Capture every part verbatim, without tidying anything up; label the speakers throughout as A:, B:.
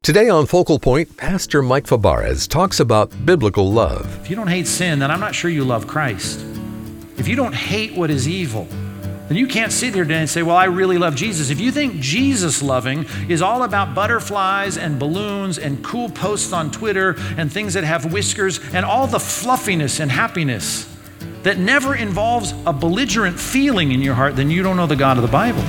A: Today on Focal Point, Pastor Mike Fabarez talks about biblical love.
B: If you don't hate sin, then I'm not sure you love Christ. If you don't hate what is evil, then you can't sit here today and say, well, I really love Jesus. If you think Jesus loving is all about butterflies and balloons and cool posts on Twitter and things that have whiskers and all the fluffiness and happiness that never involves a belligerent feeling in your heart, then you don't know the God of the Bible.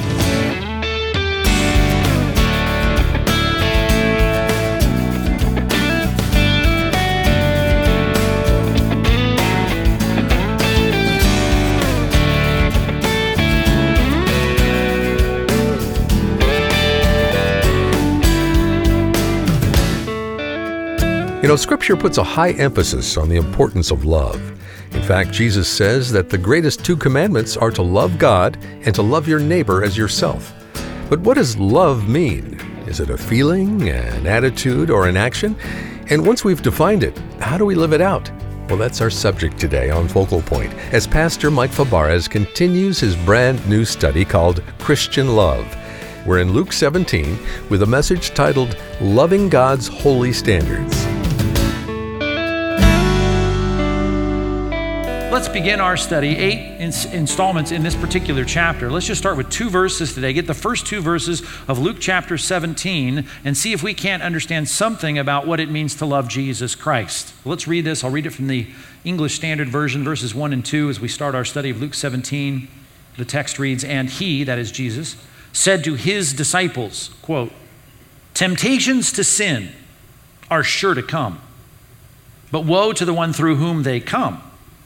A: You know, Scripture puts a high emphasis on the importance of love. In fact, Jesus says that the greatest two commandments are to love God and to love your neighbor as yourself. But what does love mean? Is it a feeling, an attitude, or an action? And once we've defined it, how do we live it out? Well, that's our subject today on Focal Point, as Pastor Mike Fabarez continues his brand new study called Christian Love. We're in Luke seventeen with a message titled, Loving God's Holy Standards.
B: Let's begin our study, eight ins- installments in this particular chapter. Let's just start with two verses today. Get the first two verses of Luke chapter seventeen and see if we can't understand something about what it means to love Jesus Christ. Let's read this. I'll read it from the English Standard Version, verses one and two, as we start our study of Luke seventeen. The text reads, "And he," that is Jesus, "said to his disciples," quote, "Temptations to sin are sure to come, but woe to the one through whom they come.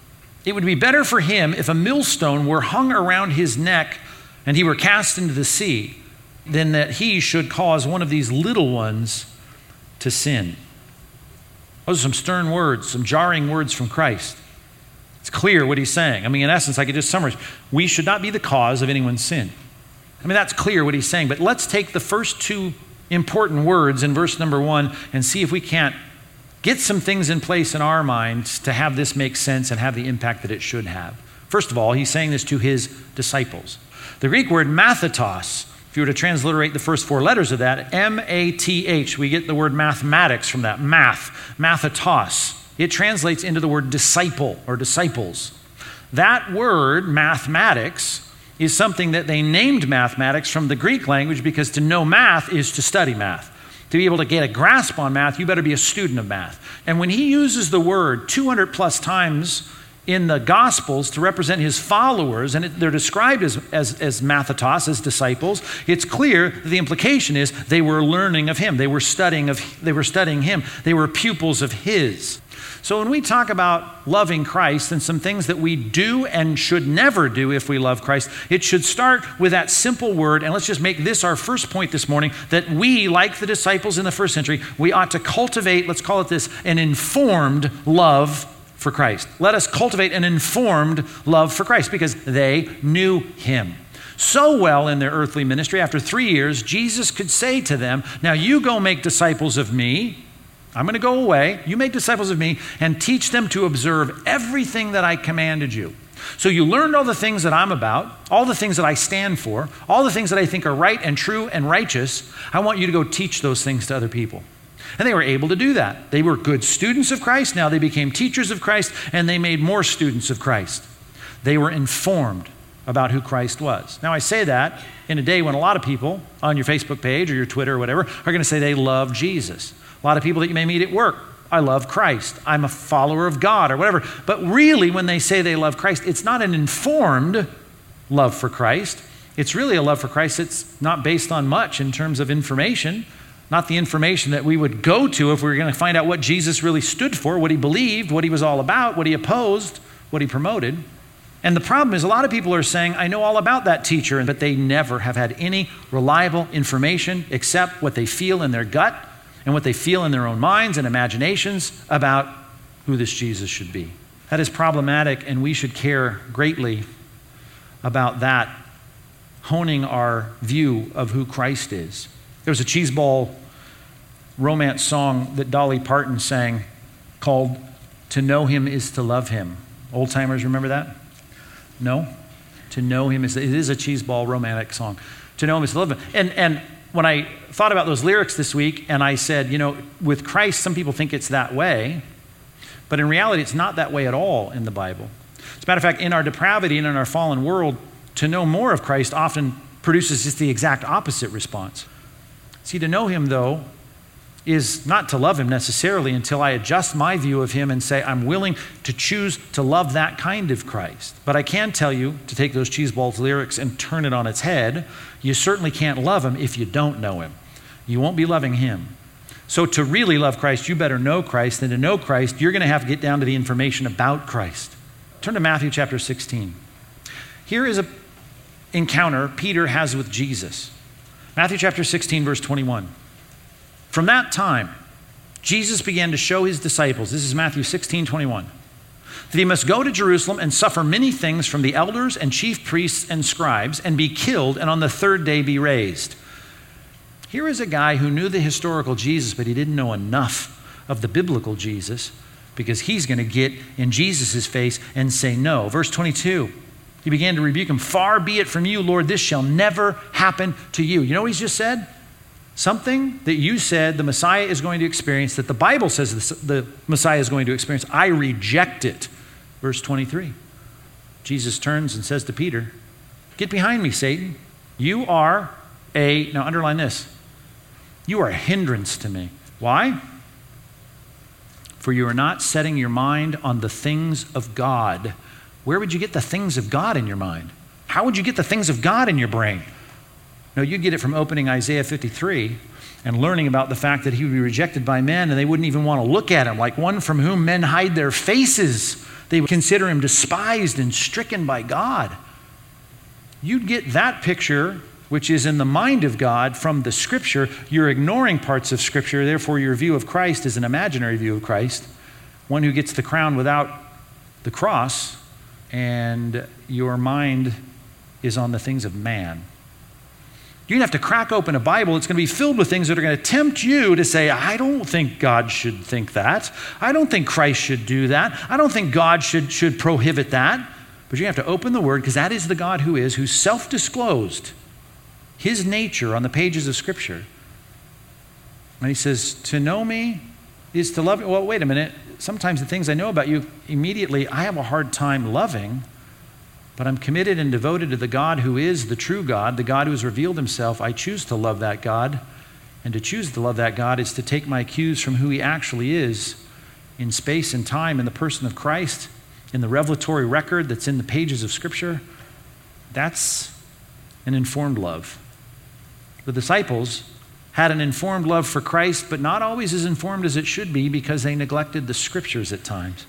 B: It would be better for him if a millstone were hung around his neck and he were cast into the sea than that he should cause one of these little ones to sin." Those are some stern words, some jarring words from Christ. It's clear what he's saying. I mean, in essence, I could just summarize. We should not be the cause of anyone's sin. I mean, that's clear what he's saying. But let's take the first two important words in verse number one and see if we can't get some things in place in our minds to have this make sense and have the impact that it should have. First of all, he's saying this to his disciples. The Greek word mathatos, if you were to transliterate the first four letters of that, M A T H, we get the word mathematics from that, math, mathatos. It translates into the word disciple or disciples. That word, mathematics, is something that they named mathematics from the Greek language because to know math is to study math. To be able to get a grasp on math, you better be a student of math. And when he uses the word two hundred plus times in the Gospels to represent his followers, and it, they're described as, as, as mathatos, as disciples, it's clear that the implication is they were learning of him. They were studying of, they were studying him. They were pupils of his. So when we talk about loving Christ and some things that we do and should never do if we love Christ, it should start with that simple word, and let's just make this our first point this morning, that we, like the disciples in the first century, we ought to cultivate, let's call it this, an informed love for Christ. Let us cultivate an informed love for Christ because they knew him so well in their earthly ministry. After three years, Jesus could say to them, now you go make disciples of me. I'm going to go away. You make disciples of me and teach them to observe everything that I commanded you. So you learned all the things that I'm about, all the things that I stand for, all the things that I think are right and true and righteous. I want you to go teach those things to other people. And they were able to do that. They were good students of Christ. Now they became teachers of Christ, and they made more students of Christ. They were informed about who Christ was. Now I say that in a day when a lot of people on your Facebook page or your Twitter or whatever are going to say they love Jesus. A lot of people that you may meet at work, I love Christ. I'm a follower of God or whatever. But really, when they say they love Christ, it's not an informed love for Christ. It's really a love for Christ that's not based on much in terms of information, not the information that we would go to if we were going to find out what Jesus really stood for, what he believed, what he was all about, what he opposed, what he promoted. And the problem is a lot of people are saying, I know all about that teacher, but they never have had any reliable information except what they feel in their gut and what they feel in their own minds and imaginations about who this Jesus should be. That is problematic, and we should care greatly about that, honing our view of who Christ is. There was a cheeseball romance song that Dolly Parton sang called "To Know Him is to Love Him." Old timers remember that? No? To know him is, it is a cheeseball romantic song. To know him is to love him. And, and when I thought about those lyrics this week, and I said, you know, with Christ, some people think it's that way, but in reality, it's not that way at all in the Bible. As a matter of fact, in our depravity and in our fallen world, to know more of Christ often produces just the exact opposite response. See, to know him, though, is not to love him necessarily until I adjust my view of him and say, I'm willing to choose to love that kind of Christ. But I can tell you, to take those cheeseballs lyrics and turn it on its head, you certainly can't love him if you don't know him. You won't be loving him. So to really love Christ, you better know Christ. And to know Christ, you're going to have to get down to the information about Christ. Turn to Matthew chapter sixteen. Here is an encounter Peter has with Jesus. Matthew chapter sixteen, verse twenty-one. From that time, Jesus began to show his disciples, this is Matthew sixteen, twenty-one, that he must go to Jerusalem and suffer many things from the elders and chief priests and scribes and be killed and on the third day be raised. Here is a guy who knew the historical Jesus, but he didn't know enough of the biblical Jesus, because he's going to get in Jesus' face and say no. Verse twenty-two, he began to rebuke him. Far be it from you, Lord, this shall never happen to you. You know what he's just said? Something that you said the Messiah is going to experience, that the Bible says the Messiah is going to experience, I reject it. Verse twenty-three, Jesus turns and says to Peter, get behind me, Satan. You are a, now underline this, you are a hindrance to me. Why? For you are not setting your mind on the things of God. Where would you get the things of God in your mind? How would you get the things of God in your brain? No, you get it from opening Isaiah fifty-three and learning about the fact that he would be rejected by men and they wouldn't even want to look at him, like one from whom men hide their faces. They would consider him despised and stricken by God. You'd get that picture, which is in the mind of God, from the Scripture. You're ignoring parts of Scripture, therefore your view of Christ is an imaginary view of Christ, one who gets the crown without the cross, and your mind is on the things of man. You're going to have to crack open a Bible. It's going to be filled with things that are going to tempt you to say, I don't think God should think that. I don't think Christ should do that. I don't think God should, should prohibit that. But you have to open the Word, because that is the God who is, who's self-disclosed his nature on the pages of Scripture. And he says, to know me is to love you. Well, wait a minute. Sometimes the things I know about you, immediately I have a hard time loving, but I'm committed and devoted to the God who is the true God, the God who has revealed himself. I choose to love that God. And to choose to love that God is to take my cues from who he actually is in space and time, in the person of Christ, in the revelatory record that's in the pages of Scripture. That's an informed love. The disciples had an informed love for Christ, but not always as informed as it should be, because they neglected the Scriptures at times.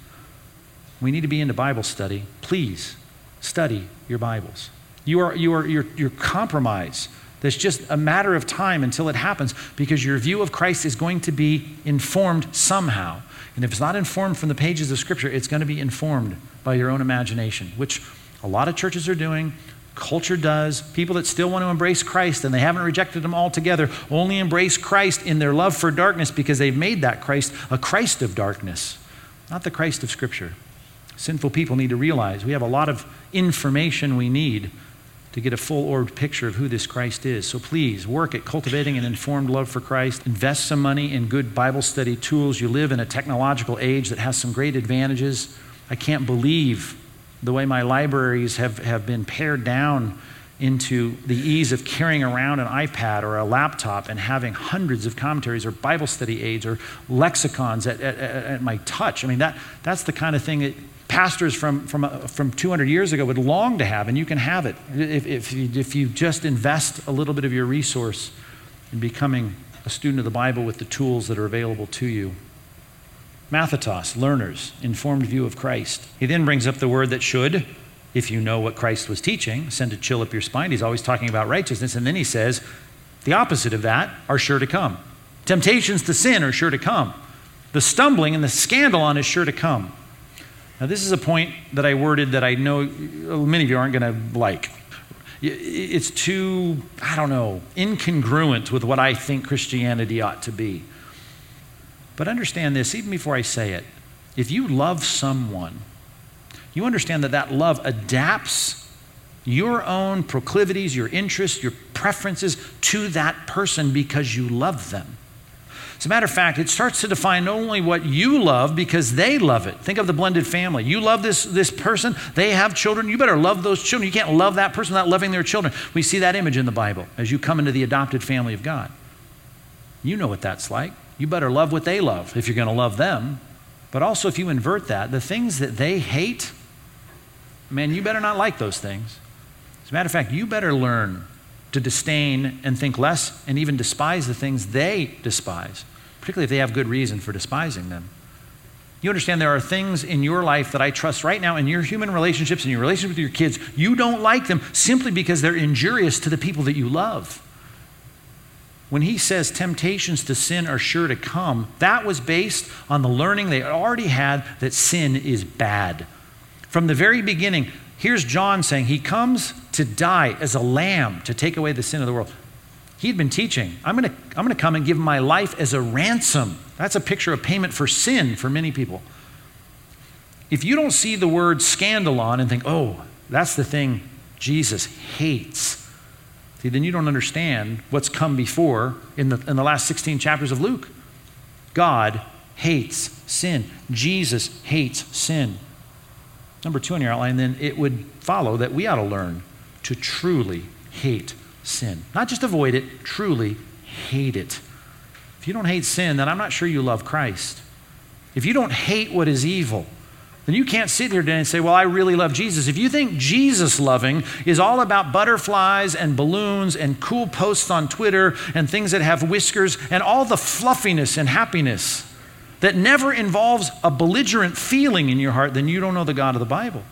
B: We need to be into Bible study. Please study your Bibles. You are, you are, you're, you're compromised. There's just a matter of time until it happens, because your view of Christ is going to be informed somehow. And if it's not informed from the pages of Scripture, it's going to be informed by your own imagination, which a lot of churches are doing. Culture does. People that still want to embrace Christ and they haven't rejected him altogether only embrace Christ in their love for darkness because they've made that Christ a Christ of darkness, not the Christ of Scripture. Sinful people need to realize we have a lot of information we need to get a full-orbed picture of who this Christ is. So please work at cultivating an informed love for Christ. Invest some money in good Bible study tools. You live in a technological age that has some great advantages. I can't believe the way my libraries have, have been pared down into the ease of carrying around an iPad or a laptop and having hundreds of commentaries or Bible study aids or lexicons at, at, at my touch. I mean, that that's the kind of thing that pastors from, from, uh, from two hundred years ago would long to have, and you can have it if, if, you, if you just invest a little bit of your resource in becoming a student of the Bible with the tools that are available to you. Mathetos, learners, informed view of Christ. He then brings up the word that should, if you know what Christ was teaching, send a chill up your spine. He's always talking about righteousness. And then he says, the opposite of that are sure to come. Temptations to sin are sure to come. The stumbling and the scandal on is sure to come. Now, this is a point that I worded that I know many of you aren't going to like. It's too, I don't know, incongruent with what I think Christianity ought to be. But understand this, even before I say it, if you love someone, you understand that that love adapts your own proclivities, your interests, your preferences to that person because you love them. As a matter of fact, it starts to define not only what you love because they love it. Think of the blended family. You love this, this person, they have children, you better love those children. You can't love that person without loving their children. We see that image in the Bible as you come into the adopted family of God. You know what that's like. You better love what they love if you're going to love them. But also if you invert that, the things that they hate, man, you better not like those things. As a matter of fact, you better learn to disdain and think less and even despise the things they despise, particularly if they have good reason for despising them. You understand there are things in your life that I trust right now in your human relationships, in your relationship with your kids, you don't like them simply because they're injurious to the people that you love. When he says temptations to sin are sure to come, that was based on the learning they already had that sin is bad. From the very beginning, here's John saying he comes to die as a lamb to take away the sin of the world. He'd been teaching, I'm going to I'm going to come and give my life as a ransom. That's a picture of payment for sin for many people. If you don't see the word scandalon and think, oh, that's the thing Jesus hates, see, then you don't understand what's come before in the, in the last sixteen chapters of Luke. God hates sin. Jesus hates sin. Number two on your outline, then it would follow that we ought to learn to truly hate sin. Not just avoid it, truly hate it. If you don't hate sin, then I'm not sure you love Christ. If you don't hate what is evil, then you can't sit here today and say, well, I really love Jesus. If you think Jesus loving is all about butterflies and balloons and cool posts on Twitter and things that have whiskers and all the fluffiness and happiness that never involves a belligerent feeling in your heart, then you don't know the God of the Bible.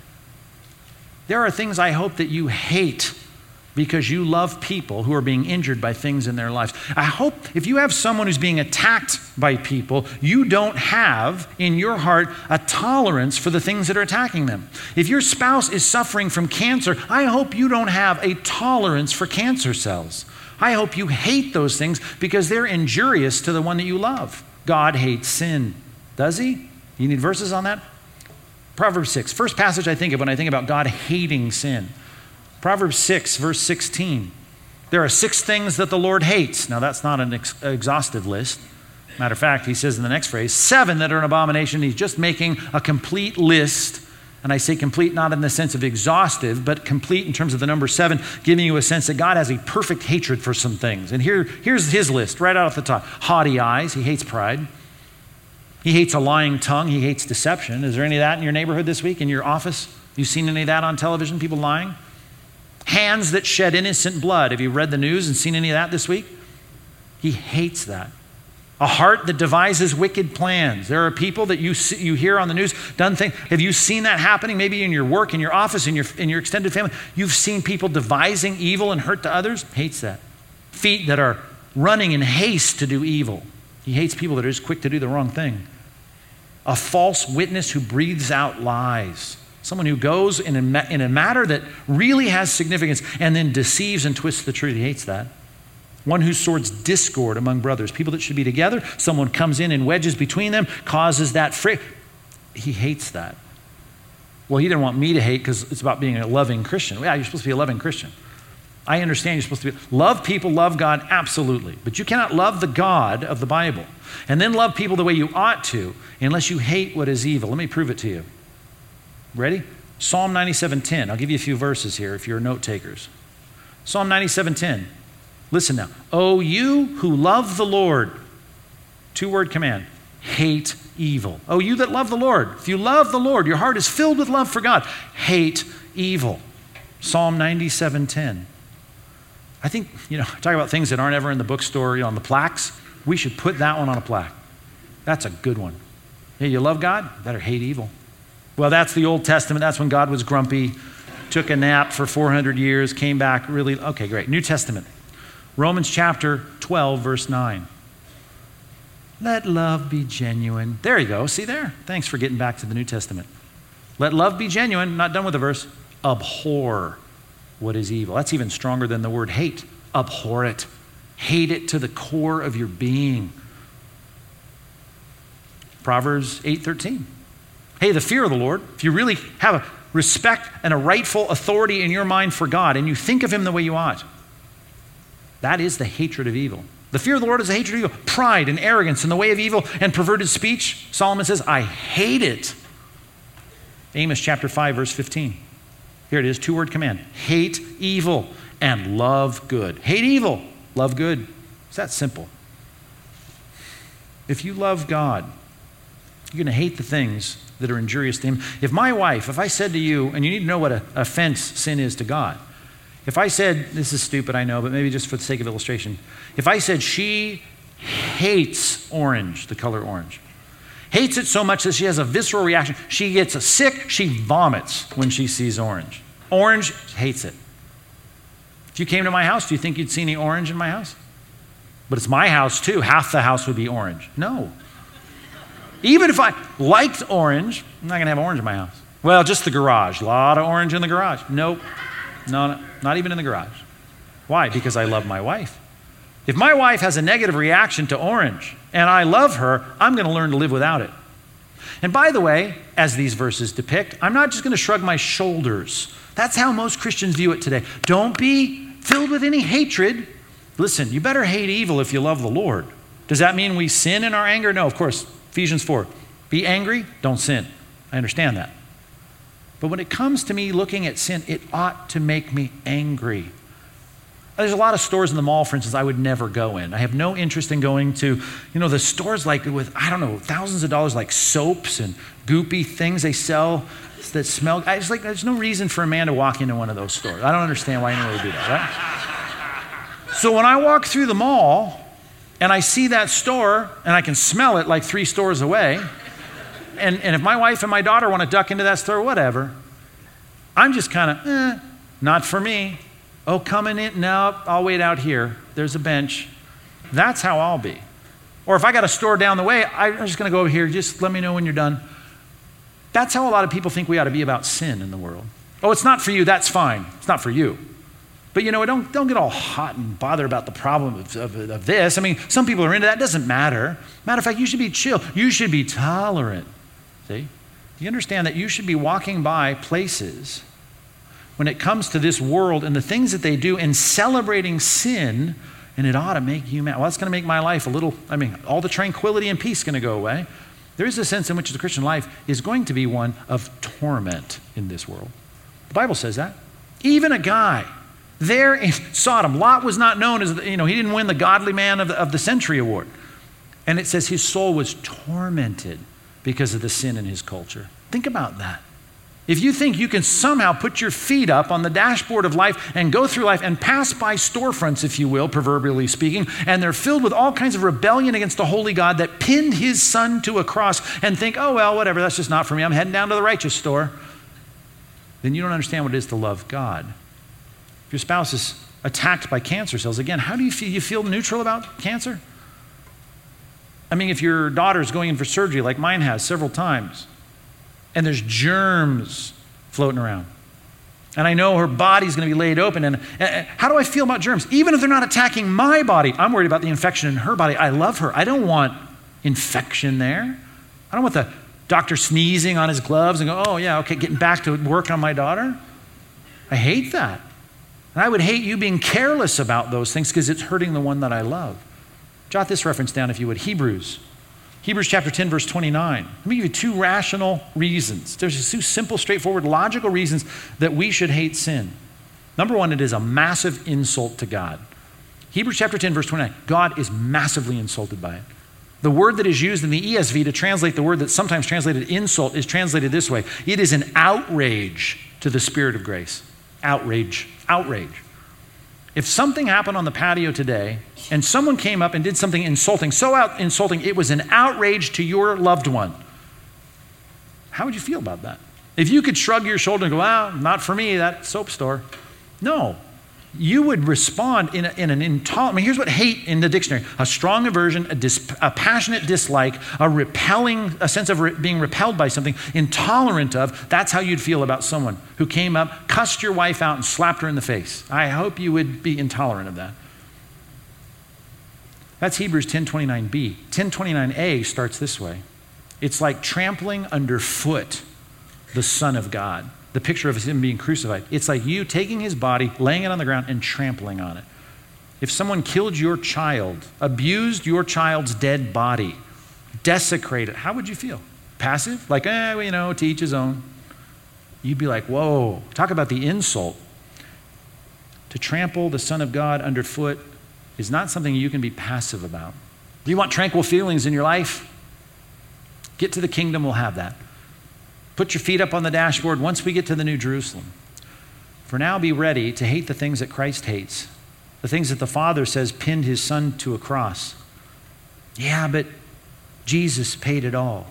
B: There are things I hope that you hate because you love people who are being injured by things in their lives. I hope if you have someone who's being attacked by people, you don't have in your heart a tolerance for the things that are attacking them. If your spouse is suffering from cancer, I hope you don't have a tolerance for cancer cells. I hope you hate those things because they're injurious to the one that you love. God hates sin. Does he? You need verses on that? Proverbs six, first passage I think of when I think about God hating sin. Proverbs six, verse sixteen. There are six things that the Lord hates. Now, that's not an ex- exhaustive list. Matter of fact, he says in the next phrase, seven that are an abomination. He's just making a complete list. And I say complete not in the sense of exhaustive, but complete in terms of the number seven, giving you a sense that God has a perfect hatred for some things. And here, here's his list right out at the top. Haughty eyes. He hates pride. He hates a lying tongue. He hates deception. Is there any of that in your neighborhood this week, in your office? You seen any of that on television, people lying? Hands that shed innocent blood. Have you read the news and seen any of that this week? He hates that. A heart that devises wicked plans. There are people that you see, you hear on the news done things. Have you seen that happening? Maybe in your work, in your office, in your in your extended family. You've seen people devising evil and hurt to others. Hates that. Feet that are running in haste to do evil. He hates people that are just quick to do the wrong thing. A false witness who breathes out lies. Someone who goes in a, in a matter that really has significance and then deceives and twists the truth. He hates that. One who sows discord among brothers. People that should be together. Someone comes in and wedges between them, causes that friction. He hates that. Well, he didn't want me to hate because it's about being a loving Christian. Yeah, you're supposed to be a loving Christian. I understand you're supposed to be, love people, love God, absolutely. But you cannot love the God of the Bible and then love people the way you ought to unless you hate what is evil. Let me prove it to you. Ready? Psalm ninety-seven ten. I'll give you a few verses here if you're note takers. Psalm ninety-seven ten. Listen now. Oh, you who love the Lord. Two-word command. Hate evil. Oh, you that love the Lord. If you love the Lord, your heart is filled with love for God. Hate evil. Psalm ninety-seven ten. I think, you know, talk about things that aren't ever in the bookstore, you know, on the plaques. We should put that one on a plaque. That's a good one. Hey, you love God? You better hate evil. Well, that's the Old Testament. That's when God was grumpy, took a nap for four hundred years, came back really, okay, great. New Testament. Romans chapter twelve, verse nine. Let love be genuine. There you go. See there? Thanks for getting back to the New Testament. Let love be genuine. Not done with the verse. Abhor what is evil. That's even stronger than the word hate. Abhor it. Hate it to the core of your being. Proverbs eight thirteen. Hey, the fear of the Lord, if you really have a respect and a rightful authority in your mind for God, and you think of him the way you ought, that is the hatred of evil. The fear of the Lord is the hatred of evil. Pride and arrogance and the way of evil and perverted speech, Solomon says, I hate it. Amos chapter five, verse fifteen. Here it is, two-word command. Hate evil and love good. Hate evil, love good. It's that simple. If you love God, you're going to hate the things that are injurious to him. If my wife, if I said to you, and you need to know what an offense sin is to God. If I said, this is stupid, I know, but maybe just for the sake of illustration. If I said she hates orange, the color orange, hates it so much that she has a visceral reaction. She gets sick, she vomits when she sees orange. Orange, hates it. If you came to my house, do you think you'd see any orange in my house? But it's my house too. Half the house would be orange. No. Even if I liked orange, I'm not going to have orange in my house. Well, just the garage. A lot of orange in the garage. Nope. No, no, not even in the garage. Why? Because I love my wife. If my wife has a negative reaction to orange and I love her, I'm going to learn to live without it. And by the way, as these verses depict, I'm not just going to shrug my shoulders. That's how most Christians view it today. Don't be filled with any hatred. Listen, you better hate evil if you love the Lord. Does that mean we sin in our anger? No, of course. Ephesians four. Be angry, don't sin. I understand that. But when it comes to me looking at sin, it ought to make me angry. There's a lot of stores in the mall, for instance, I would never go in. I have no interest in going to, you know, the stores like with, I don't know, thousands of dollars like soaps and goopy things they sell that smell. I just like, there's no reason for a man to walk into one of those stores. I don't understand why anyone would do that, right? So when I walk through the mall and I see that store and I can smell it like three stores away, and, and if my wife and my daughter want to duck into that store, whatever, I'm just kind of, eh, not for me. Oh, coming in? No, I'll wait out here. There's a bench. That's how I'll be. Or if I got a store down the way, I'm just going to go over here. Just let me know when you're done. That's how a lot of people think we ought to be about sin in the world. Oh, it's not for you. That's fine. It's not for you. But you know, don't, don't get all hot and bother about the problem of, of, of this. I mean, some people are into that. It doesn't matter. Matter of fact, you should be chill. You should be tolerant. See? You understand that you should be walking by places when it comes to this world and the things that they do and celebrating sin, and it ought to make you mad. Well, that's going to make my life a little, I mean, all the tranquility and peace is going to go away. There is a sense in which the Christian life is going to be one of torment in this world. The Bible says that. Even a guy there in Sodom, Lot was not known as, you know, he didn't win the Godly Man of the, of the Century Award. And it says his soul was tormented because of the sin in his culture. Think about that. If you think you can somehow put your feet up on the dashboard of life and go through life and pass by storefronts, if you will, proverbially speaking, and they're filled with all kinds of rebellion against a holy God that pinned his son to a cross, and think, oh, well, whatever, that's just not for me. I'm heading down to the righteous store. Then you don't understand what it is to love God. If your spouse is attacked by cancer cells, again, how do you feel? You feel neutral about cancer? I mean, if your daughter's going in for surgery like mine has several times, and there's germs floating around, and I know her body's going to be laid open, and, and how do I feel about germs? Even if they're not attacking my body, I'm worried about the infection in her body. I love her. I don't want infection there. I don't want the doctor sneezing on his gloves and go, oh yeah, okay, getting back to work on my daughter. I hate that. And I would hate you being careless about those things because it's hurting the one that I love. Jot this reference down if you would. Hebrews. Hebrews chapter ten, verse twenty-nine. Let me give you two rational reasons. There's just two simple, straightforward, logical reasons that we should hate sin. Number one, it is a massive insult to God. Hebrews chapter ten, verse twenty-nine. God is massively insulted by it. The word that is used in the E S V to translate the word that's sometimes translated insult is translated this way. It is an outrage to the Spirit of grace. Outrage. Outrage. If something happened on the patio today and someone came up and did something insulting, so out insulting, it was an outrage to your loved one, how would you feel about that? If you could shrug your shoulder and go, well, not for me, that soap store. No, you would respond in, a, in an intolerant, I mean, here's what hate in the dictionary: a strong aversion, a, dis, a passionate dislike, a repelling, a sense of re, being repelled by something, intolerant of. That's how you'd feel about someone who came up, cussed your wife out, and slapped her in the face. I hope you would be intolerant of that. That's Hebrews ten twenty-nine b. ten twenty-nine a starts this way. It's like trampling underfoot the Son of God. the picture of him being crucified. It's like you taking his body, laying it on the ground, and trampling on it. If someone killed your child, abused your child's dead body, desecrated, how would you feel? Passive? Like, eh, well, you know, to each his own. You'd be like, whoa, talk about the insult. To trample the Son of God underfoot is not something you can be passive about. Do you want tranquil feelings in your life? Get to the kingdom, we'll have that. Put your feet up on the dashboard once we get to the New Jerusalem. For now, be ready to hate the things that Christ hates, the things that the Father says pinned his Son to a cross. Yeah, but Jesus paid it all.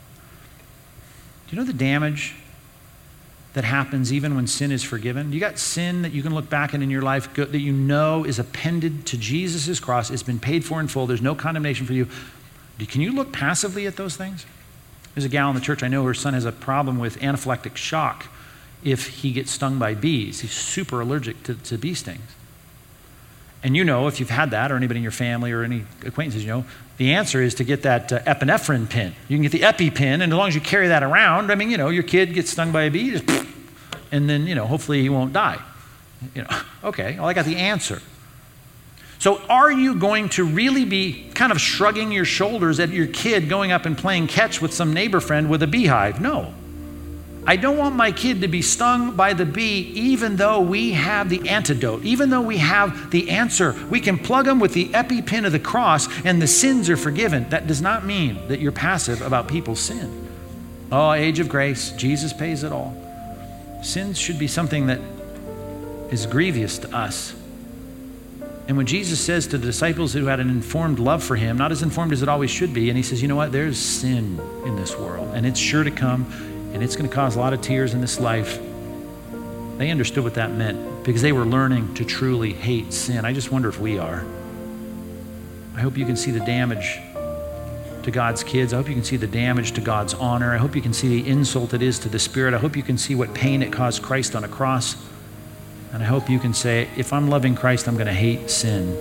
B: Do you know the damage that happens even when sin is forgiven? You got sin that you can look back in in your life that you know is appended to Jesus' cross. It's been paid for in full. There's no condemnation for you. Can you look passively at those things? There's a gal in the church I know, her son has a problem with anaphylactic shock if he gets stung by bees. He's super allergic to, to bee stings. And you know, if you've had that, or anybody in your family or any acquaintances, you know, the answer is to get that uh, epinephrine pin. You can get the EpiPen, and as long as you carry that around, I mean, you know, your kid gets stung by a bee, just, and then, you know, hopefully he won't die. You know, okay, well, I got the answer. So are you going to really be kind of shrugging your shoulders at your kid going up and playing catch with some neighbor friend with a beehive? No. I don't want my kid to be stung by the bee even though we have the antidote, even though we have the answer. We can plug them with the EpiPen of the cross and the sins are forgiven. That does not mean that you're passive about people's sin. Oh, age of grace, Jesus pays it all. Sins should be something that is grievous to us. And when Jesus says to the disciples who had an informed love for him, not as informed as it always should be, and he says, you know what, there's sin in this world, and it's sure to come, and it's going to cause a lot of tears in this life. They understood what that meant because they were learning to truly hate sin. I just wonder if we are. I hope you can see the damage to God's kids. I hope you can see the damage to God's honor. I hope you can see the insult it is to the Spirit. I hope you can see what pain it caused Christ on a cross. And I hope you can say, if I'm loving Christ, I'm going to hate sin.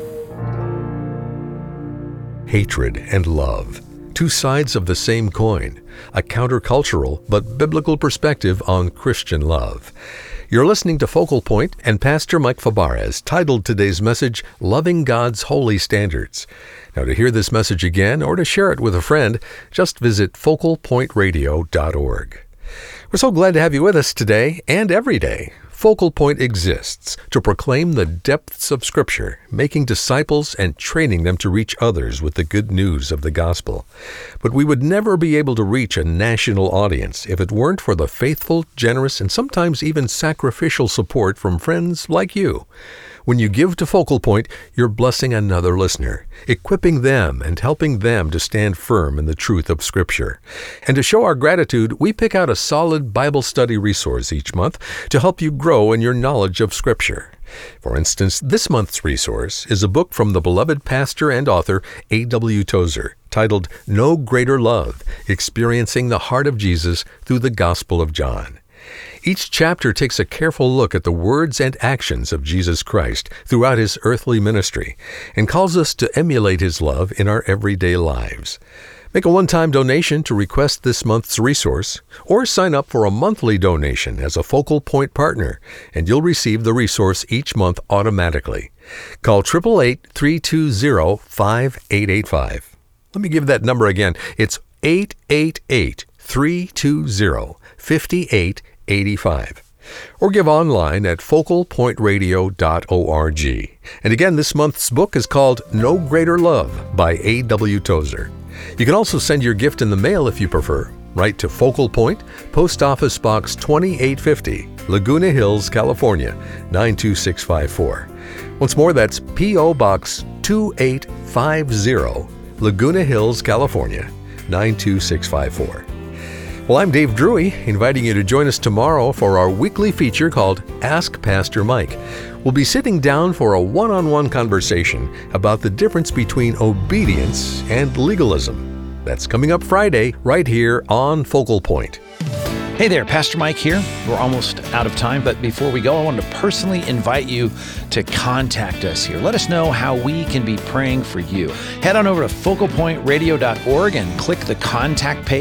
A: Hatred and love, two sides of the same coin, a countercultural but biblical perspective on Christian love. You're listening to Focal Point and Pastor Mike Fabarez has titled today's message, Loving God's Holy Standards. Now, to hear this message again or to share it with a friend, just visit focal point radio dot org. We're so glad to have you with us today and every day. Focal Point exists to proclaim the depths of Scripture, making disciples and training them to reach others with the good news of the gospel. But we would never be able to reach a national audience if it weren't for the faithful, generous, and sometimes even sacrificial support from friends like you. When you give to Focal Point, you're blessing another listener, equipping them and helping them to stand firm in the truth of Scripture. And to show our gratitude, we pick out a solid Bible study resource each month to help you grow in your knowledge of Scripture. For instance, this month's resource is a book from the beloved pastor and author A W Tozer, titled No Greater Love, Experiencing the Heart of Jesus Through the Gospel of John. Each chapter takes a careful look at the words and actions of Jesus Christ throughout his earthly ministry and calls us to emulate his love in our everyday lives. Make a one-time donation to request this month's resource, or sign up for a monthly donation as a Focal Point partner, and you'll receive the resource each month automatically. Call eight eight eight, three two zero, five eight eight five. Let me give that number again. It's eight eight eight, three two zero, five eight eight five. Or give online at focal point radio dot org. And again, this month's book is called No Greater Love by A W Tozer. You can also send your gift in the mail if you prefer. Write to Focal Point, Post Office Box twenty-eight fifty, Laguna Hills, California, nine two six five four. Once more, that's P O Box two eight five zero, Laguna Hills, California, nine two six five four. Well, I'm Dave Drury, inviting you to join us tomorrow for our weekly feature called Ask Pastor Mike. We'll be sitting down for a one-on-one conversation about the difference between obedience and legalism. That's coming up Friday, right here on Focal Point.
C: Hey there, Pastor Mike here. We're almost out of time, but before we go, I wanted to personally invite you to contact us here. Let us know how we can be praying for you. Head on over to focal point radio dot org and click the contact page.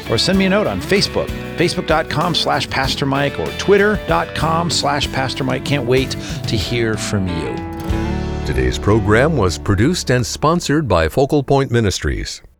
C: or send me a note on Facebook, facebook.com slash Pastor Mike or twitter.com slash Pastor Mike. Can't wait to hear from you.
A: Today's program was produced and sponsored by Focal Point Ministries.